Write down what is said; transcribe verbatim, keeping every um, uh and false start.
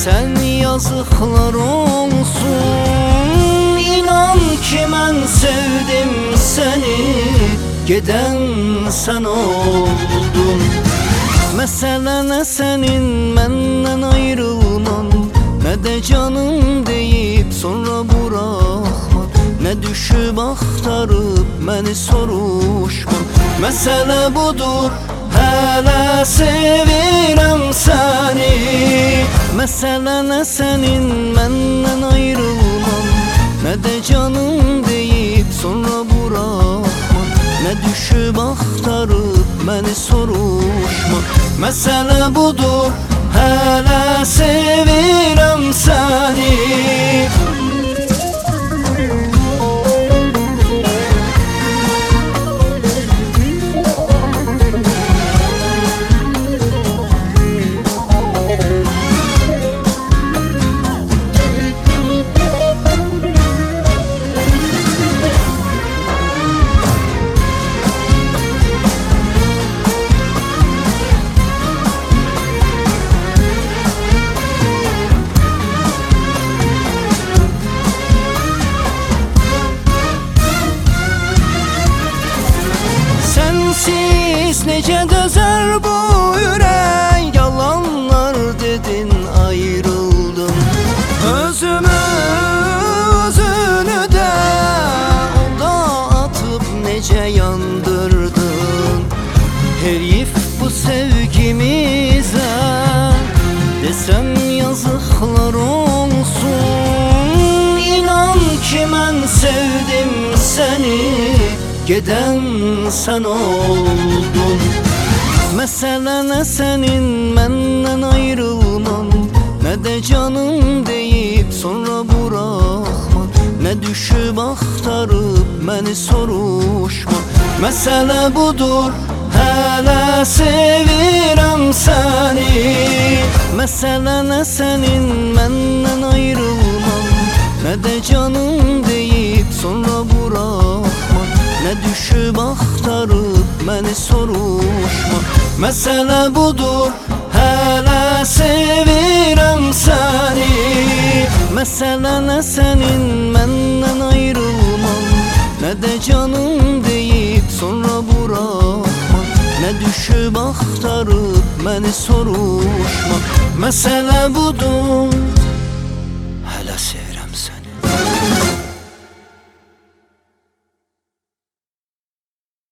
Sən yazıqlar olsun, İnan ki mən sevdim səni, gedən sən oldun. Məsələ nə sənin məndən ayrılman, nə də canım deyib sonra buraxma, nə düşüb axtarıb məni soruşma. Məsələ budur, hələ sevirəm səni. Məsələ nə sənin məndən ayrılman, nə də canım deyib sonra buraxma, nə düşüb axtarıb məni soruşma. Məsələ budur, hələ sevirəm səni. Sensiz necə dözər bu ürək, yalanlar dedin ayrıldım. Özümü özünü də onda atıp necə yandırdın. Herif bu sevgimizə desəm yazıqlar olsun, İnan ki mən sevdim səni, gedən sən oldun. Məsələ nə sənin məndən ayrılman, nə də canım deyib sonra buraxma, nə düşüb axtarıb məni soruşma. Məsələ budur, hələ sevirəm səni. Məsələ nə sənin məndən ayrılman, nə də canım deyib sonra buraxma, nə düşüb axtarıb məni soruşma. Məsələ budur, hələ sevirəm səni. Məsələ nə sənin məndən ayrılman, nə də canım deyib sonra buraxma, nə düşüb axtarıb məni soruşma. Məsələ budur, hələ sevirəm səni.